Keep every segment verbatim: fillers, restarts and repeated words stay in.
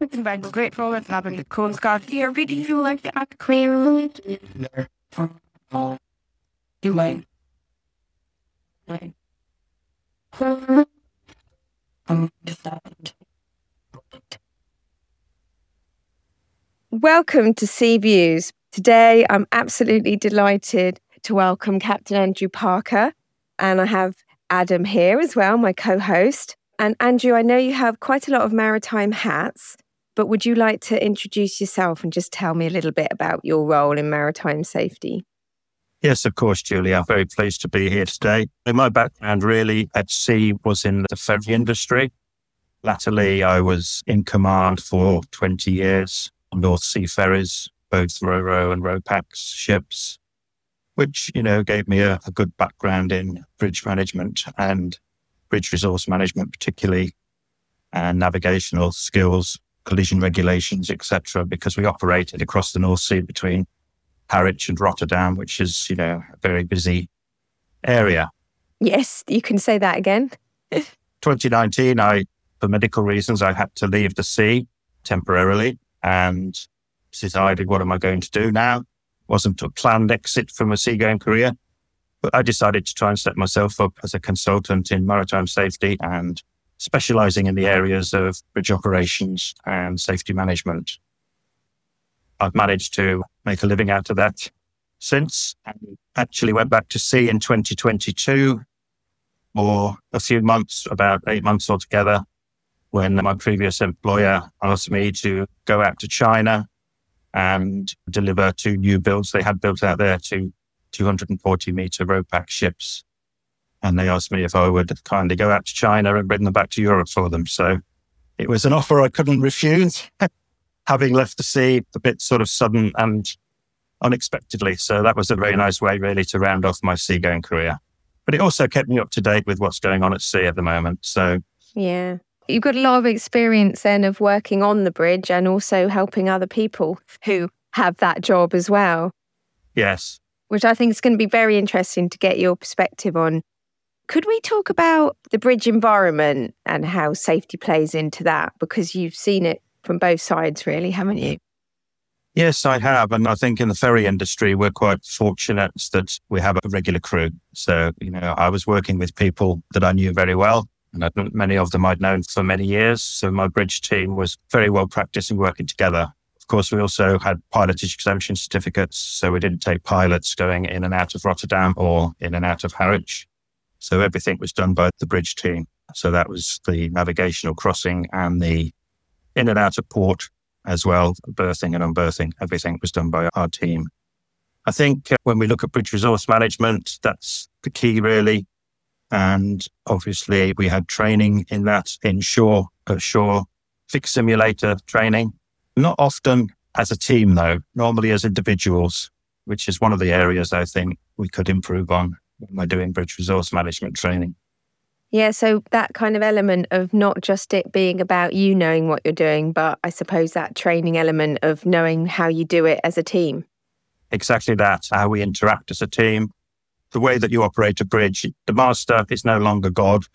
I'm grateful for having the Coast Guard here. Really, you like to act clearly? You like? Like? Um, just that. Welcome to Sea Views. Today, I'm absolutely delighted to welcome Captain Andrew Parker, and I have Adam here as well, my co-host. And Andrew, I know you have quite a lot of maritime hats, but would you like to introduce yourself and just tell me a little bit about your role in maritime safety? Yes, of course, Julie. I'm very pleased to be here today. My background really at sea was in the ferry industry. Latterly, I was in command for twenty years on North Sea ferries, both Ro-Ro and Ro-Pax ships, which, you know, gave me a, a good background in bridge management and bridge resource management particularly, and navigational skills, collision regulations, et cetera, because we operated across the North Sea between Harwich and Rotterdam, which is, you know, a very busy area. Yes, you can say that again. twenty nineteen, I, for medical reasons, I had to leave the sea temporarily and decided, what am I going to do now? Wasn't a planned exit from a seagoing career, but I decided to try and set myself up as a consultant in maritime safety and specializing in the areas of bridge operations and safety management. I've managed to make a living out of that since, and actually went back to sea in twenty twenty-two for a few months, about eight months altogether, when my previous employer asked me to go out to China and deliver two new builds they had built out there, two two hundred forty meter Ro-Pax ships. And they asked me if I would kindly go out to China and bring them back to Europe for them. So it was an offer I couldn't refuse, having left the sea a bit sort of sudden and unexpectedly. So that was a very nice way really to round off my seagoing career. But it also kept me up to date with what's going on at sea at the moment. So yeah. You've got a lot of experience then of working on the bridge and also helping other people who have that job as well. Yes. Which I think is going to be very interesting to get your perspective on. Could we talk about the bridge environment and how safety plays into that? Because you've seen it from both sides really, haven't you? Yes, I have. And I think in the ferry industry, we're quite fortunate that we have a regular crew. So, you know, I was working with people that I knew very well. And many of them I'd known for many years. So my bridge team was very well practiced in working together. Of course, we also had pilotage exemption certificates. So we didn't take pilots going in and out of Rotterdam or in and out of Harwich. So everything was done by the bridge team. So that was the navigational crossing and the in and out of port as well, berthing and unberthing. Everything was done by our team. I think when we look at bridge resource management, that's the key really. And obviously we had training in that in shore, uh, shore fixed simulator training. Not often as a team though, normally as individuals, which is one of the areas I think we could improve on when we're doing bridge resource management training. Yeah, so that kind of element of not just it being about you knowing what you're doing, but I suppose that training element of knowing how you do it as a team. Exactly that, how we interact as a team. The way that you operate a bridge, the master is no longer God,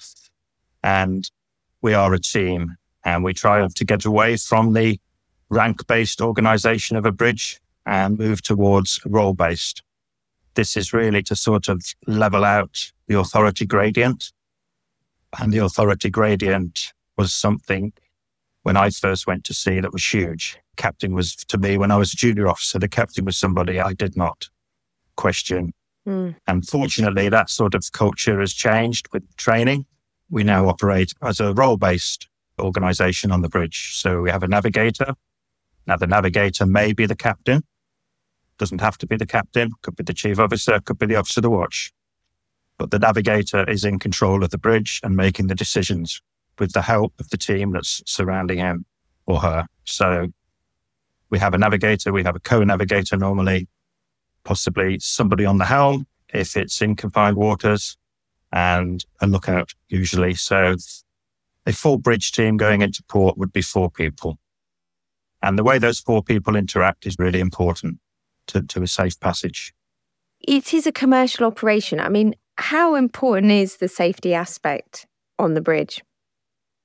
and we are a team, and we try to get away from the rank-based organization of a bridge and move towards role-based. This is really to sort of level out the authority gradient, and the authority gradient was something when I first went to sea that was huge. Captain was, to me, when I was a junior officer, the captain was somebody I did not question. Mm. And fortunately, that sort of culture has changed with training. We now operate as a role-based organization on the bridge. So we have a navigator. Now, the navigator may be the captain. Doesn't have to be the captain. Could be the chief officer. Could be the officer of the watch. But the navigator is in control of the bridge and making the decisions with the help of the team that's surrounding him or her. So we have a navigator. We have a co-navigator normally. Possibly somebody on the helm if it's in confined waters, and a lookout usually. So a full bridge team going into port would be four people. And the way those four people interact is really important to, to a safe passage. It is a commercial operation. I mean, how important is the safety aspect on the bridge?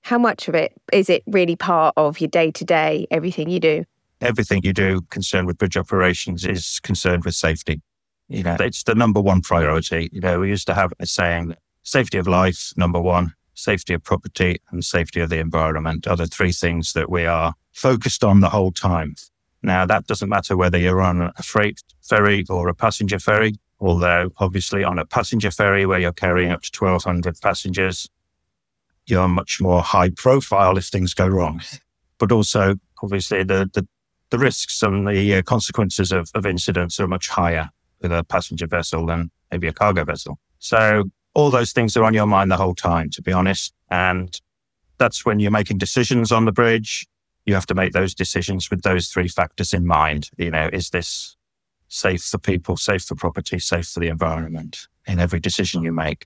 How much of it is it really part of your day-to-day, everything you do? Everything you do concerned with bridge operations is concerned with safety. You know, it's the number one priority. You know, we used to have a saying, safety of life, number one, safety of property, and safety of the environment are the three things that we are focused on the whole time. Now, that doesn't matter whether you're on a freight ferry or a passenger ferry, although obviously on a passenger ferry where you're carrying up to twelve hundred passengers, you're much more high profile if things go wrong. But also, obviously, the the, the risks and the uh, consequences of, of incidents are much higher with a passenger vessel than maybe a cargo vessel. So all those things are on your mind the whole time, to be honest. And that's when you're making decisions on the bridge. You have to make those decisions with those three factors in mind. You know, is this safe for people, safe for property, safe for the environment in every decision you make?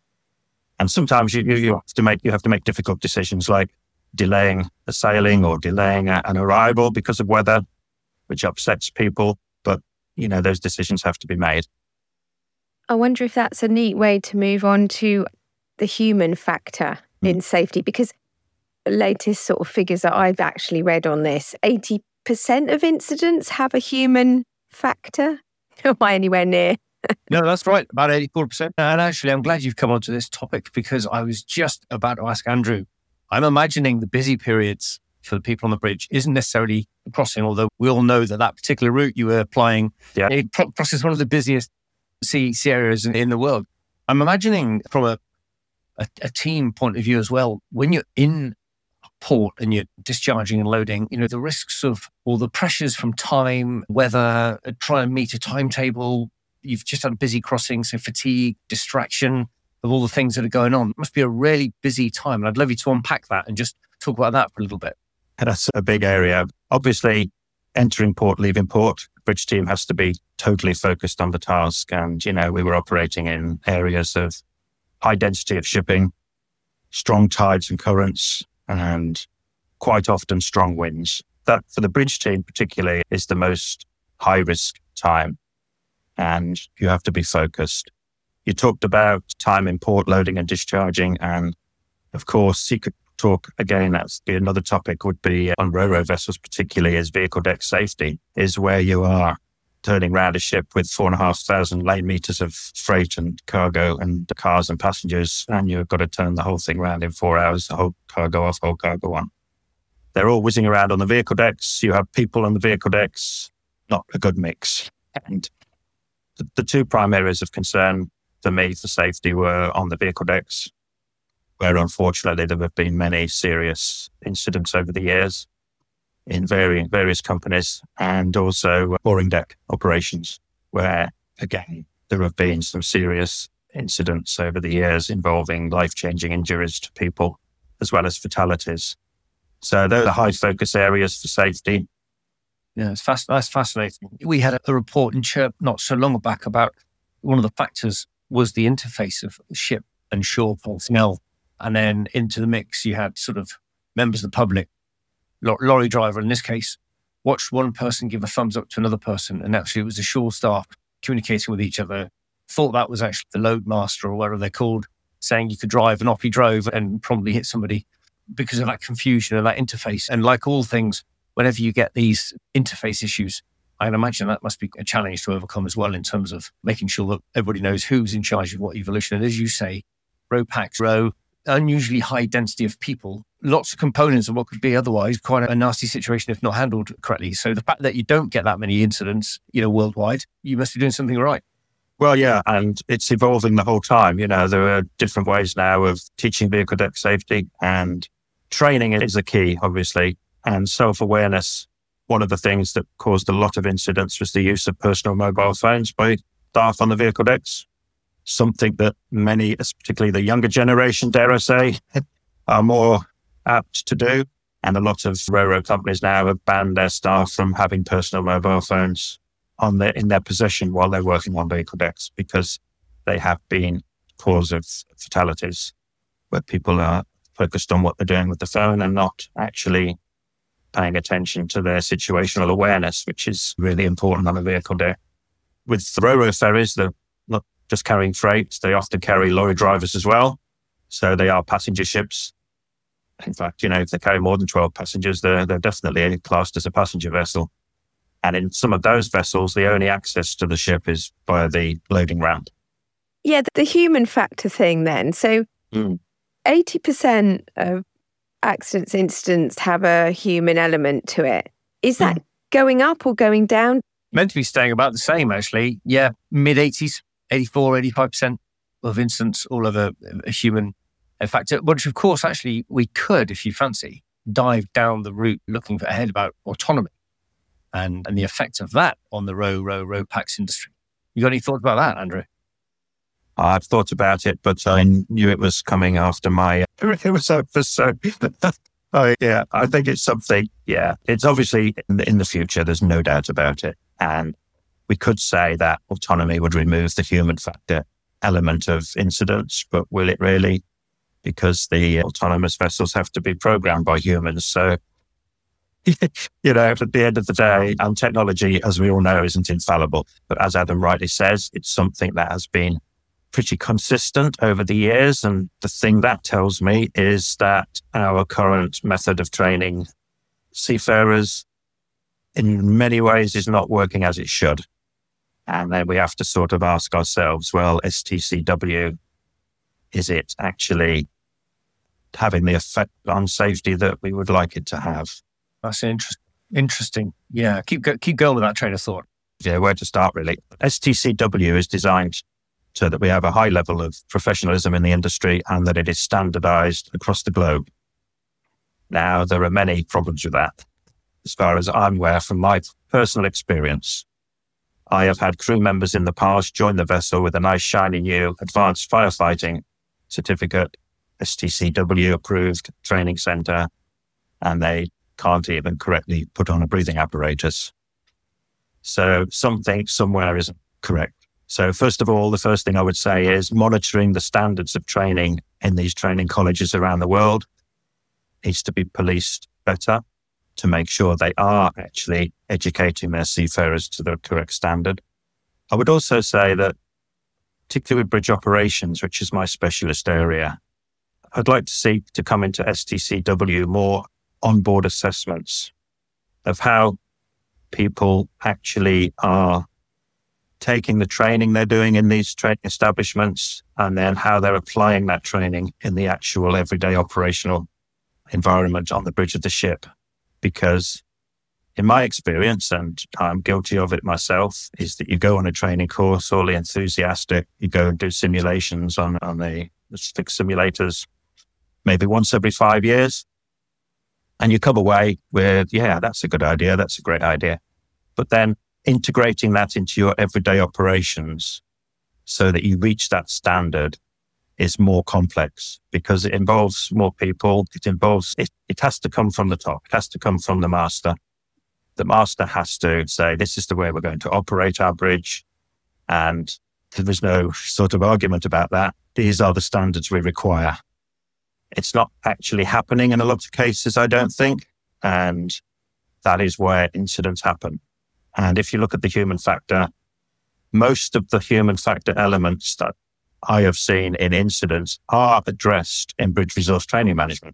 And sometimes you, you, you have to make you have to make difficult decisions like delaying a sailing or delaying a, an arrival because of weather, which upsets people. But, you know, those decisions have to be made. I wonder if that's a neat way to move on to the human factor mm. in safety, because the latest sort of figures that I've actually read on this, eighty percent of incidents have a human factor. Am I anywhere near? No, that's right, about eighty-four percent. And actually, I'm glad you've come onto this topic because I was just about to ask Andrew. I'm imagining the busy periods for the people on the bridge isn't necessarily crossing, although we all know that that particular route you were applying, yeah. it crosses one of the busiest sea, sea areas in, in the world. I'm imagining from a, a, a team point of view as well, when you're in port and you're discharging and loading, you know, the risks of all the pressures from time, weather, trying to meet a timetable. You've just had a busy crossing, so fatigue, distraction of all the things that are going on. It must be a really busy time. And I'd love you to unpack that and just talk about that for a little bit. And that's a big area. Obviously, entering port, leaving port, the bridge team has to be totally focused on the task. And, you know, we were operating in areas of high density of shipping, strong tides and currents, and quite often strong winds. That, for the bridge team particularly, is the most high-risk time. And you have to be focused. You talked about time in port, loading and discharging. And of course, you could talk again, that's be another topic would be on ro-ro vessels, particularly is vehicle deck safety, is where you are turning around a ship with four and a half thousand lane meters of freight and cargo and cars and passengers. And you've got to turn the whole thing around in four hours, the whole cargo off, whole cargo on. They're all whizzing around on the vehicle decks. You have people on the vehicle decks, not a good mix. And the, the two prime areas of concern for me for safety were on the vehicle decks, where unfortunately there have been many serious incidents over the years in varying various companies, and also mooring deck operations, where again there have been some serious incidents over the years involving life-changing injuries to people as well as fatalities. So those are high focus areas for safety. Yeah, it's fast, that's fascinating. We had a, a report in Chirp not so long back about one of the factors was the interface of ship and shore personnel. And then into the mix, you had sort of members of the public, lorry driver in this case, watched one person give a thumbs up to another person. And actually it was the shore staff communicating with each other, thought that was actually the load master or whatever they're called, saying you could drive and off he drove and probably hit somebody because of that confusion and that interface. And like all things, whenever you get these interface issues, I can imagine that must be a challenge to overcome as well in terms of making sure that everybody knows who's in charge of what evolution. And as you say, row packs, row, unusually high density of people, lots of components of what could be otherwise quite a nasty situation if not handled correctly. So the fact that you don't get that many incidents, you know, worldwide, you must be doing something right. Well, yeah, and it's evolving the whole time. You know, there are different ways now of teaching vehicle deck safety, and training is a key, obviously, and self-awareness. One of the things that caused a lot of incidents was the use of personal mobile phones by staff on the vehicle decks. Something that many, particularly the younger generation, dare I say, are more apt to do. And a lot of ro-ro companies now have banned their staff from having personal mobile phones on their, in their possession while they're working on vehicle decks, because they have been cause of fatalities where people are focused on what they're doing with the phone and not actually paying attention to their situational awareness, which is really important on a vehicle deck. With the ro-ro ferries, they're not just carrying freight, they often carry lorry drivers as well. So they are passenger ships. In fact, you know, if they carry more than twelve passengers, they're, they're definitely classed as a passenger vessel. And in some of those vessels, the only access to the ship is via the loading ramp. Yeah, the human factor thing then. So Mm. eighty percent of accidents, incidents have a human element to it. Is that going up or going down? Meant to be staying about the same, actually. Yeah, mid-eighties, eighty-four, eighty-five percent of incidents all have a, a human factor, which of course, actually, we could, if you fancy, dive down the route looking ahead about autonomy and, and the effect of that on the row, row, row packs industry. You got any thoughts about that, Andrew? I've thought about it, but I knew it was coming after my, it was over, so, oh, yeah, I think it's something, yeah, it's obviously in the, in the future, there's no doubt about it. And we could say that autonomy would remove the human factor element of incidents, but will it really? Because the autonomous vessels have to be programmed by humans. So, you know, at the end of the day, and technology, as we all know, isn't infallible. But as Adam rightly says, it's something that has been pretty consistent over the years. And the thing that tells me is that our current method of training seafarers in many ways is not working as it should. And then we have to sort of ask ourselves, well, S T C W, is it actually having the effect on safety that we would like it to have? That's interesting. Interesting. Yeah, keep go- keep going with that train of thought. Yeah, where to start really. S T C W is designed so that we have a high level of professionalism in the industry and that it is standardized across the globe. Now, there are many problems with that. As far as I'm aware, from my personal experience, I have had crew members in the past join the vessel with a nice shiny new advanced firefighting certificate, S T C W approved training center, and they can't even correctly put on a breathing apparatus. So something somewhere isn't correct. So first of all, the first thing I would say is monitoring the standards of training in these training colleges around the world needs to be policed better to make sure they are actually educating their seafarers to the correct standard. I would also say that, particularly with bridge operations, which is my specialist area, I'd like to see to come into S T C W more onboard assessments of how people actually are taking the training they're doing in these training establishments and then how they're applying that training in the actual everyday operational environment on the bridge of the ship. Because in my experience, and I'm guilty of it myself, is that you go on a training course, all enthusiastic, you go and do simulations on, on the, the fixed simulators, maybe once every five years. And you come away with, yeah, that's a good idea. That's a great idea. But then integrating that into your everyday operations so that you reach that standard is more complex because it involves more people. It involves, it, it has to come from the top. It has to come from the master. The master has to say, this is the way we're going to operate our bridge. And there is no sort of argument about that. These are the standards we require. It's not actually happening in a lot of cases, I don't think. And that is where incidents happen. And if you look at the human factor, most of the human factor elements that I have seen in incidents are addressed in bridge resource training management.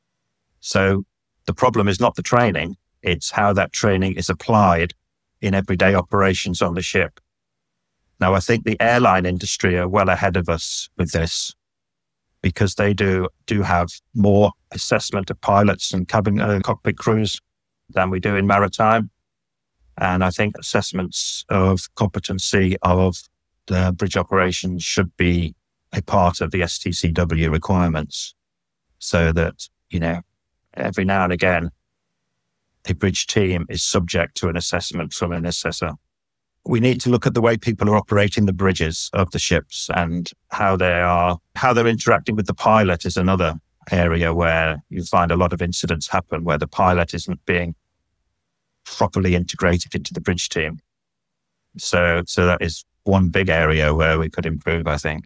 So the problem is not the training, it's how that training is applied in everyday operations on the ship. Now, I think the airline industry are well ahead of us with this because they do, do have more assessment of pilots and cabin uh, cockpit crews than we do in maritime. And I think assessments of competency of the bridge operations should be a part of the S T C W requirements so that, you know, every now and again, a bridge team is subject to an assessment from an assessor. We need to look at the way people are operating the bridges of the ships and how they are, how they're interacting with the pilot is another area where you find a lot of incidents happen where the pilot isn't being properly integrated into the bridge team. So, so that is one big area where we could improve, I think.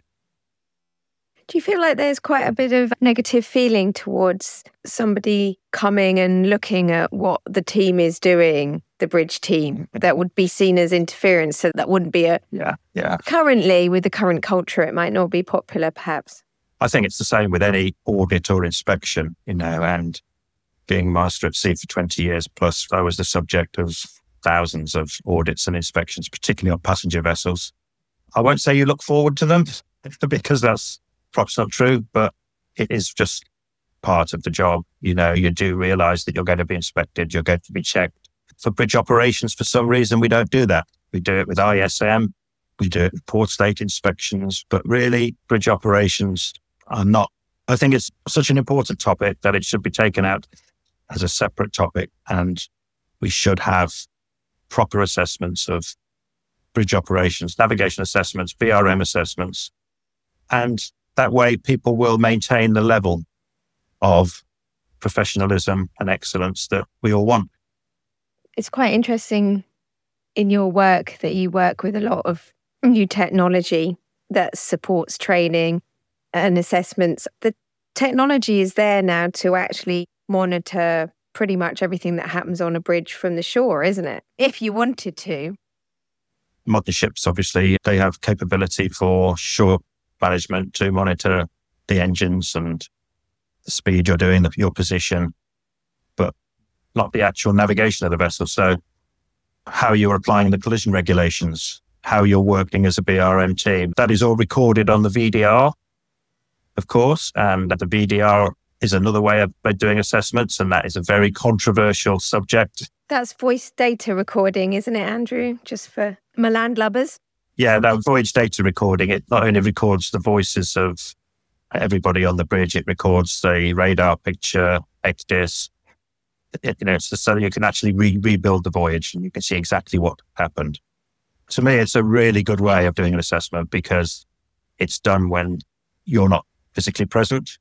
Do you feel like there's quite a bit of negative feeling towards somebody coming and looking at what the team is doing, the bridge team, that would be seen as interference? So that wouldn't be a... Yeah, yeah. Currently, with the current culture, it might not be popular, perhaps. I think it's the same with any audit or inspection, you know, and being master at sea for twenty years plus, I was the subject of thousands of audits and inspections, particularly on passenger vessels. I won't say you look forward to them because that's perhaps not true, but it is just part of the job. You know, you do realize that you're going to be inspected, you're going to be checked. For bridge operations, for some reason, we don't do that. We do it with I S M, we do it with port state inspections, but really bridge operations are not. I think it's such an important topic that it should be taken out as a separate topic, and we should have proper assessments of bridge operations, navigation assessments, B R M assessments, and that way people will maintain the level of professionalism and excellence that we all want. It's quite interesting in your work that you work with a lot of new technology that supports training and assessments. The technology is there now to actually monitor pretty much everything that happens on a bridge from the shore, isn't it? If you wanted to. Modern ships, obviously, they have capability for shore management to monitor the engines and the speed you're doing, your position, but not the actual navigation of the vessel. So how you're applying the collision regulations, how you're working as a B R M team, that is all recorded on the V D R, of course, and the V D R is another way of doing assessments, and that is a very controversial subject. That's voice data recording, isn't it, Andrew? Just for my landlubbers? Yeah, that voyage data recording, it not only records the voices of everybody on the bridge, it records the radar picture, X D I S. It, you know, it's so you can actually re- rebuild the voyage and you can see exactly what happened. To me, it's a really good way of doing an assessment because it's done when you're not physically present.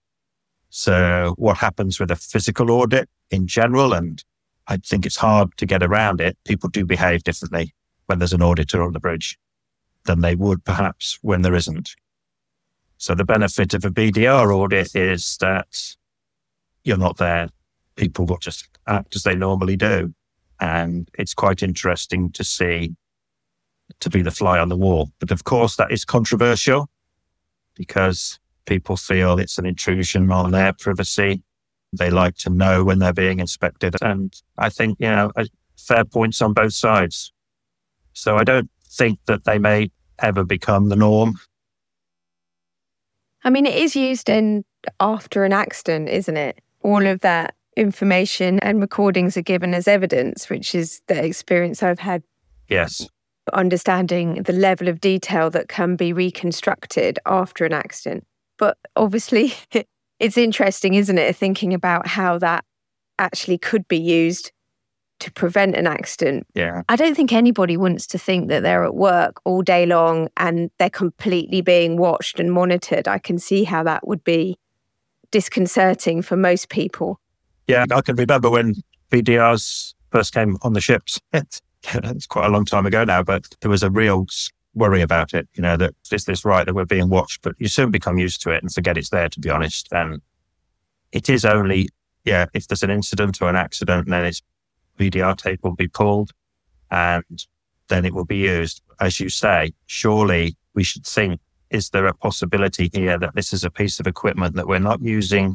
So what happens with a physical audit in general, and I think it's hard to get around it, people do behave differently when there's an auditor on the bridge than they would perhaps when there isn't. So the benefit of a B D R audit is that you're not there. People will just act as they normally do. And it's quite interesting to see, to be the fly on the wall. But of course, that is controversial because people feel it's an intrusion on their privacy. They like to know when they're being inspected. And I think, you know, fair points on both sides. So I don't think that they may ever become the norm. I mean, it is used in after an accident, isn't it? All of that information and recordings are given as evidence, which is the experience I've had. Yes. Understanding the level of detail that can be reconstructed after an accident. But obviously, it's interesting, isn't it, thinking about how that actually could be used to prevent an accident. Yeah. I don't think anybody wants to think that they're at work all day long and they're completely being watched and monitored. I can see how that would be disconcerting for most people. Yeah, I can remember when V D Rs first came on the ships. It's, it's quite a long time ago now, but there was a real worry about it, you know, that is this right, that we're being watched, but you soon become used to it and forget it's there, to be honest. And it is only, yeah, if there's an incident or an accident, then it's V D R tape will be pulled and then it will be used. As you say, surely we should think, is there a possibility here that this is a piece of equipment that we're not using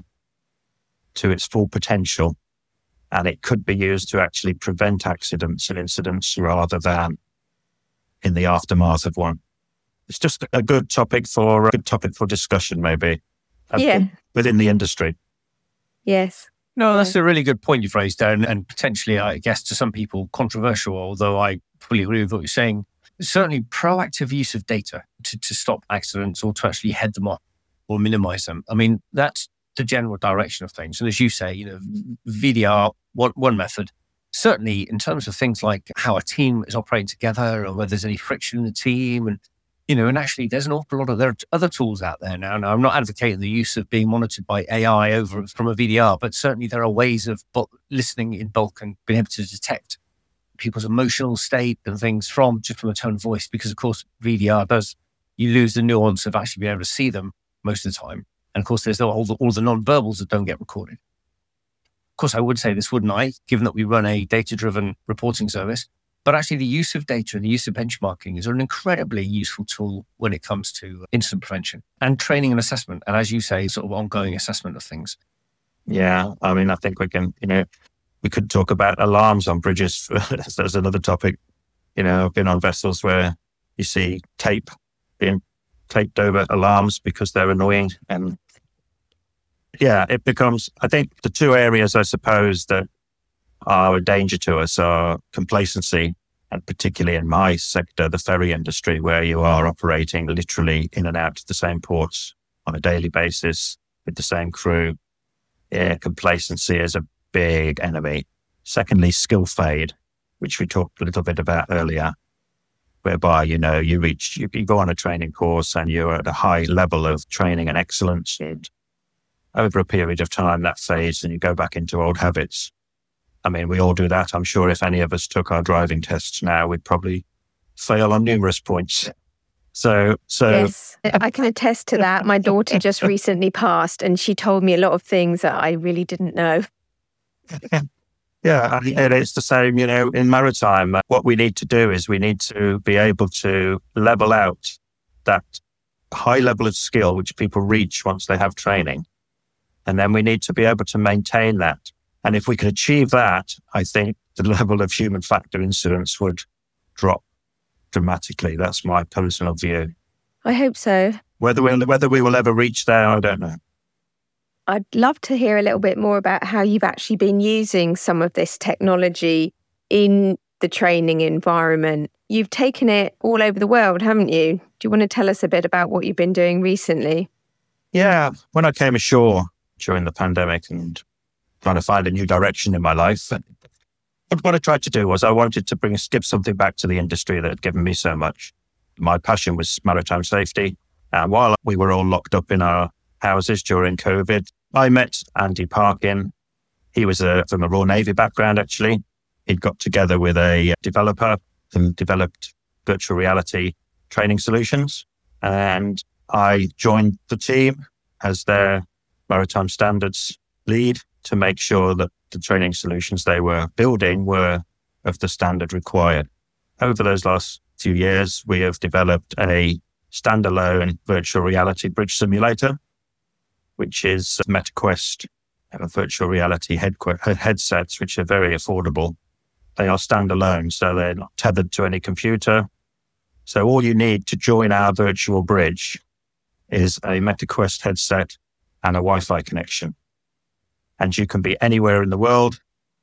to its full potential and it could be used to actually prevent accidents and incidents rather than in the aftermath of one? It's just a good topic for a good topic for discussion, maybe. Yeah. Within the industry. Yes. No, that's a really good point you've raised there, and, and potentially, I guess, to some people, controversial, although I fully agree with what you're saying. Certainly, proactive use of data to, to stop accidents or to actually head them off or minimize them. I mean, that's the general direction of things. And as you say, you know, V D R, one, one method. Certainly, in terms of things like how a team is operating together or whether there's any friction in the team, and you know, and actually there's an awful lot of there are other tools out there now. Now, I'm not advocating the use of being monitored by A I over from a V D R, but certainly there are ways of bu- listening in bulk and being able to detect people's emotional state and things from just from a tone of voice. Because of course, V D R does, you lose the nuance of actually being able to see them most of the time. And of course, there's all the, all the non-verbals that don't get recorded. Of course, I would say this, wouldn't I? Given that we run a data-driven reporting service, But actually the use of data and the use of benchmarking is an incredibly useful tool when it comes to incident prevention and training and assessment. And as you say, sort of ongoing assessment of things. Yeah. I mean, I think we can, you know, we could talk about alarms on bridges. There's another topic. You know, I've been on vessels where you see tape being taped over alarms because they're annoying. And yeah, it becomes, I think the two areas, I suppose, that are a danger to us are complacency, and particularly in my sector, the ferry industry, where you are operating literally in and out of the same ports on a daily basis with the same crew. Yeah, complacency is a big enemy. Secondly, skill fade, which we talked a little bit about earlier, whereby, you know, you reach, you, you go on a training course and you're at a high level of training and excellence, and over a period of time that fades and you go back into old habits. I mean, we all do that. I'm sure if any of us took our driving tests now, we'd probably fail on numerous points. So, so yes, I can attest to that. My daughter just recently passed and she told me a lot of things that I really didn't know. Yeah, and it's the same, you know, in maritime. What we need to do is we need to be able to level out that high level of skill which people reach once they have training. And then we need to be able to maintain that. And if we can achieve that, I think the level of human factor incidents would drop dramatically. That's my personal view. I hope so. Whether we whether we will ever reach there, I don't know. I'd love to hear a little bit more about how you've actually been using some of this technology in the training environment. You've taken it all over the world, haven't you? Do you want to tell us a bit about what you've been doing recently? Yeah, when I came ashore during the pandemic and trying to find a new direction in my life, what I tried to do was I wanted to bring give something back to the industry that had given me so much. My passion was maritime safety. And while we were all locked up in our houses during COVID, I met Andy Parkin. He was a, from a Royal Navy background, actually. He'd got together with a developer who developed virtual reality training solutions. And I joined the team as their maritime standards lead to make sure that the training solutions they were building were of the standard required. Over those last few years, we have developed a standalone virtual reality bridge simulator, which is MetaQuest uh, virtual reality head- headsets, which are very affordable. They are standalone, so they're not tethered to any computer. So all you need to join our virtual bridge is a MetaQuest headset and a Wi-Fi connection. And you can be anywhere in the world,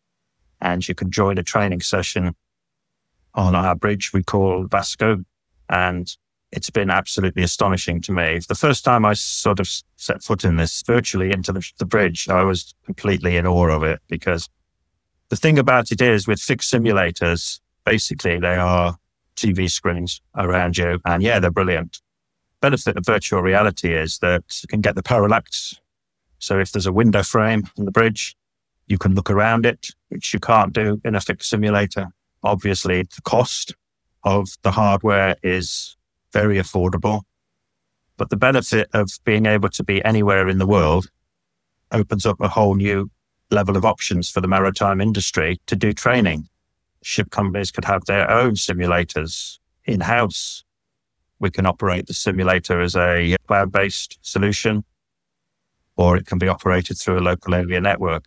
and you can join a training session on our bridge we call Vasco. And it's been absolutely astonishing to me. The first time I sort of set foot in this virtually into the, the bridge, I was completely in awe of it, because the thing about it is with fixed simulators, basically they are T V screens around you. And yeah, they're brilliant. Benefit of virtual reality is that you can get the parallax. So if there's a window frame on the bridge, you can look around it, which you can't do in a fixed simulator. Obviously, the cost of the hardware is very affordable, but the benefit of being able to be anywhere in the world opens up a whole new level of options for the maritime industry to do training. Ship companies could have their own simulators in-house. We can operate the simulator as a cloud-based solution, or it can be operated through a local area network.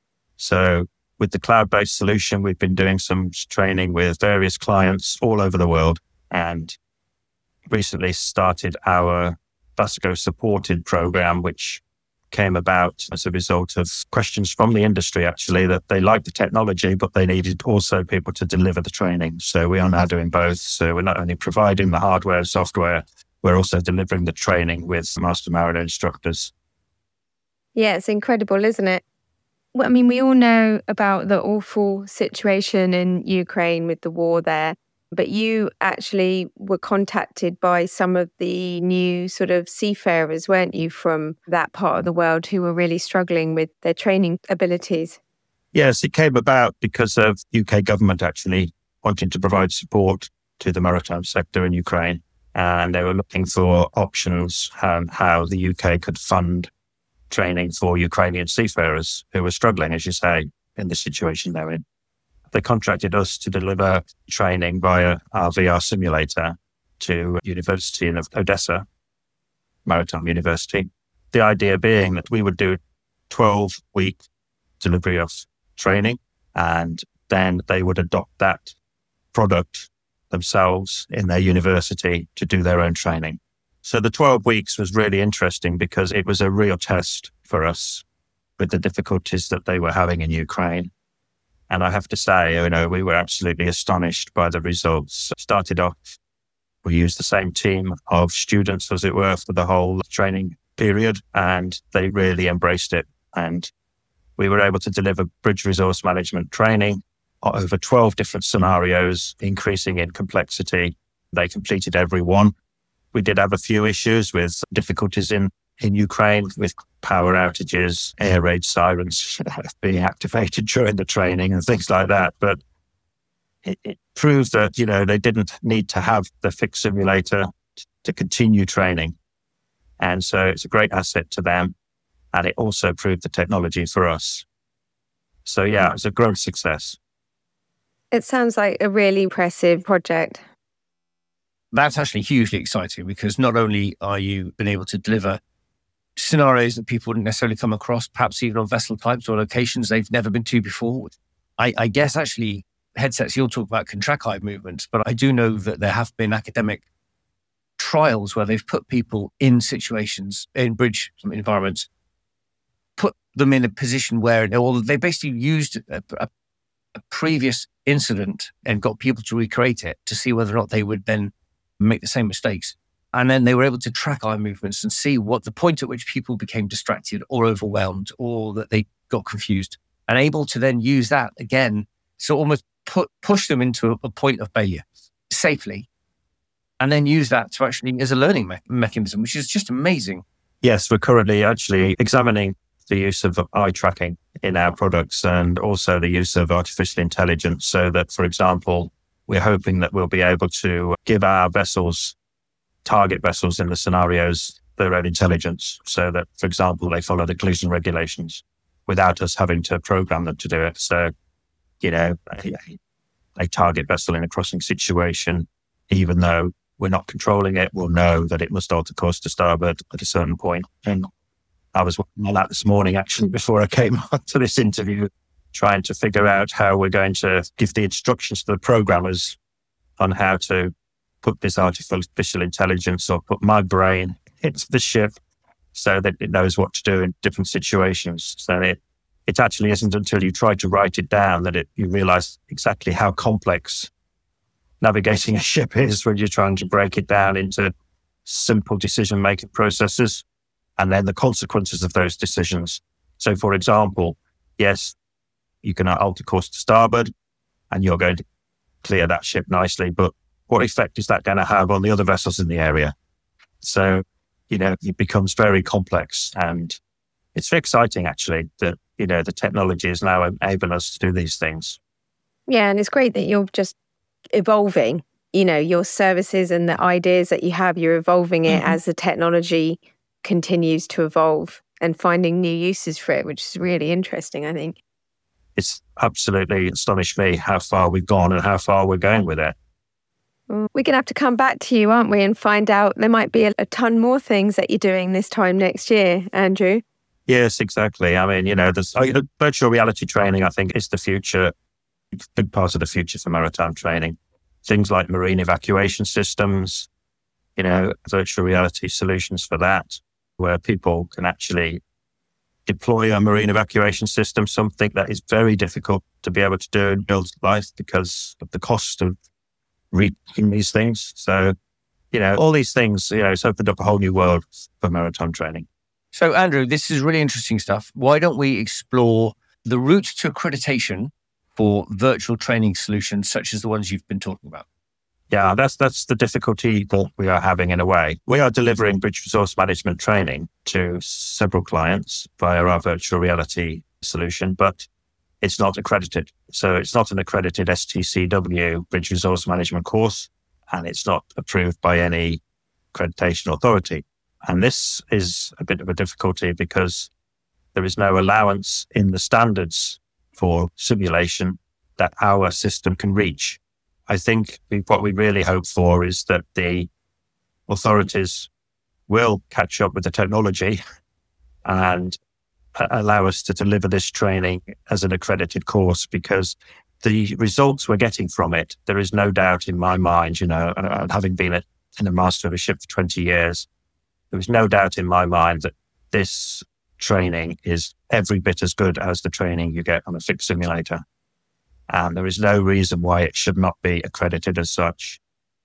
So with the cloud-based solution, we've been doing some training with various clients all over the world, and recently started our Vasco supported program, which came about as a result of questions from the industry, actually, that they liked the technology, but they needed also people to deliver the training. So we are now doing both. So we're not only providing the hardware and software, we're also delivering the training with Master Mariner instructors. Yeah, it's incredible, isn't it? Well, I mean, we all know about the awful situation in Ukraine with the war there, but you actually were contacted by some of the new sort of seafarers, weren't you, from that part of the world who were really struggling with their training abilities? Yes, it came about because of U K government actually wanting to provide support to the maritime sector in Ukraine. And they were looking for options on how the U K could fund training for Ukrainian seafarers who were struggling, as you say, in the situation they're in. they contracted us to deliver training via our V R simulator to University of Odessa, Maritime University. The idea being that we would do twelve-week delivery of training, and then they would adopt that product themselves in their university to do their own training. So the twelve weeks was really interesting because it was a real test for us with the difficulties that they were having in Ukraine. And I have to say, you know, we were absolutely astonished by the results. Started off, we used the same team of students, as it were, for the whole training period, and they really embraced it. And we were able to deliver bridge resource management training over twelve different scenarios, increasing in complexity. They completed every one. We did have a few issues with difficulties in, in Ukraine with power outages, air raid sirens being activated during the training and things like that. But it, it proved that, you know, they didn't need to have the fixed simulator t- to continue training. And so it's a great asset to them. And it also proved the technology for us. So yeah, it was a great success. It sounds like a really impressive project. That's actually hugely exciting because not only are you been able to deliver scenarios that people wouldn't necessarily come across, perhaps even on vessel types or locations they've never been to before. I, I guess actually headsets, you'll talk about can track eye movements, but I do know that there have been academic trials where they've put people in situations, in bridge environments, put them in a position where, or they basically used a, a, a previous incident and got people to recreate it to see whether or not they would then make the same mistakes. And then they were able to track eye movements and see what the point at which people became distracted or overwhelmed or that they got confused, and able to then use that again, so almost put, push them into a, a point of failure safely, and then use that to actually as a learning me- mechanism, which is just amazing. Yes, we're currently actually examining the use of eye tracking in our products and also the use of artificial intelligence so that, for example, we're hoping that we'll be able to give our vessels, target vessels in the scenarios, their own intelligence so that, for example, they follow the collision regulations without us having to program them to do it. So, you know, a, a target vessel in a crossing situation, even though we're not controlling it, we'll know that it must alter course to starboard at a certain point. And I was working on that this morning, actually, before I came on to this interview, trying to figure out how we're going to give the instructions to the programmers on how to put this artificial intelligence or put my brain into the ship so that it knows what to do in different situations. So it, it actually isn't until you try to write it down that it, you realize exactly how complex navigating a ship is when you're trying to break it down into simple decision-making processes and then the consequences of those decisions. So, for example, yes, you can alter course to starboard and you're going to clear that ship nicely, but what effect is that going to have on the other vessels in the area? So, you know, it becomes very complex, and it's very exciting actually that, you know, the technology is now enabling us to do these things. Yeah, and it's great that you're just evolving, you know, your services and the ideas that you have, you're evolving it mm-hmm. as the technology continues to evolve and finding new uses for it, which is really interesting, I think. It's absolutely astonished me how far we've gone and how far we're going with it. We're going to have to come back to you, aren't we, and find out there might be a, a ton more things that you're doing this time next year, Andrew. Yes, exactly. I mean, you know, there's, uh, virtual reality training, I think, is the future, big part of the future for maritime training. Things like marine evacuation systems, you know, virtual reality solutions for that, where people can actually deploy a marine evacuation system, something that is very difficult to be able to do in real life because of the cost of reading these things. So, you know, all these things, you know, it's opened up a whole new world for maritime training. So, Andrew, this is really interesting stuff. Why don't we explore the route to accreditation for virtual training solutions such as the ones you've been talking about? Yeah, that's that's the difficulty that we are having in a way. We are delivering bridge resource management training to several clients via our virtual reality solution, but it's not accredited. So it's not an accredited S T C W bridge resource management course, and it's not approved by any accreditation authority. And this is a bit of a difficulty because there is no allowance in the standards for simulation that our system can reach. I think what we really hope for is that the authorities will catch up with the technology and allow us to deliver this training as an accredited course, because the results we're getting from it, there is no doubt in my mind, you know, and having been a, in a master of a ship for twenty years, there was no doubt in my mind that this training is every bit as good as the training you get on a fixed simulator. And there is no reason why it should not be accredited as such.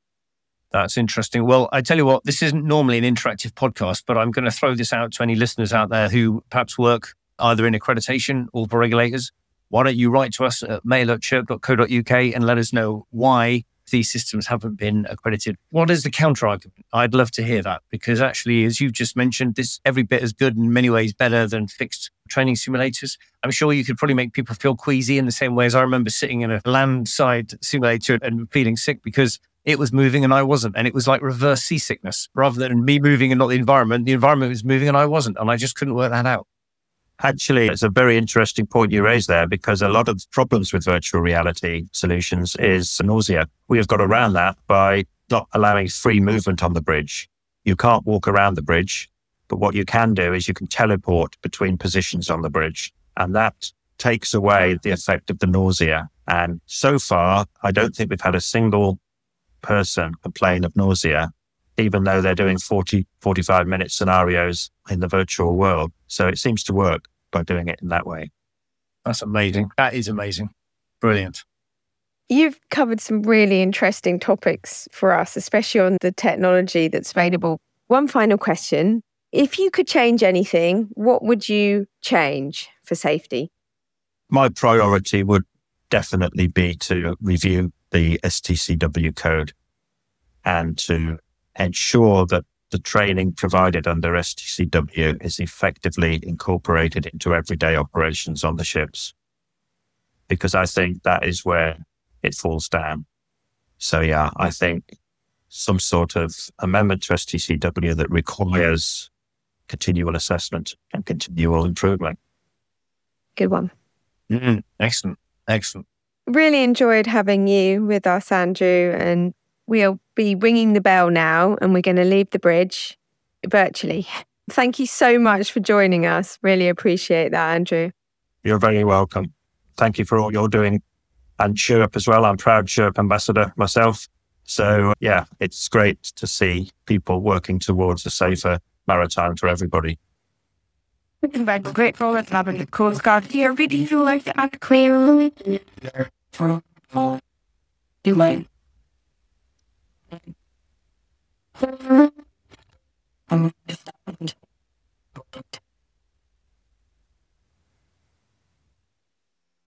That's interesting. Well, I tell you what, this isn't normally an interactive podcast, but I'm going to throw this out to any listeners out there who perhaps work either in accreditation or for regulators. Why don't you write to us at mail at chirp dot co dot uk and let us know why these systems haven't been accredited. What is the counter argument? I'd love to hear that, because actually, as you've just mentioned, this every bit as good, in many ways better than fixed training simulators. I'm sure you could probably make people feel queasy in the same way as I remember sitting in a landside simulator and feeling sick because it was moving and I wasn't. And it was like reverse seasickness. Rather than me moving and not the environment, the environment was moving and I wasn't. And I just couldn't work that out. Actually, it's a very interesting point you raised there, because a lot of the problems with virtual reality solutions is nausea. We have got around that by not allowing free movement on the bridge. You can't walk around the bridge, but what you can do is you can teleport between positions on the bridge. And that takes away the effect of the nausea. And so far, I don't think we've had a single person complain of nausea, even though they're doing forty, forty-five minute scenarios in the virtual world. So it seems to work by doing it in that way. That's amazing. That is amazing. Brilliant. You've covered some really interesting topics for us, especially on the technology that's available. One final question. If you could change anything, what would you change for safety? My priority would definitely be to review the S T C W code and to ensure that the training provided under S T C W is effectively incorporated into everyday operations on the ships, because I think that is where it falls down. So yeah, I think some sort of amendment to S T C W that requires continual assessment and continual improvement. Good one. Mm-hmm. Excellent. Excellent. Really enjoyed having you with us, Andrew, and we'll be ringing the bell now and we're going to leave the bridge virtually. Thank you so much for joining us. Really appreciate that, Andrew. You're very welcome. Thank you for all you're doing. And Chirp as well. I'm proud Chirp ambassador myself. So yeah, it's great to see people working towards a safer maritime for everybody. I'm very grateful that having the Coast Guard here. Would you like to act clearly? Do I? Um,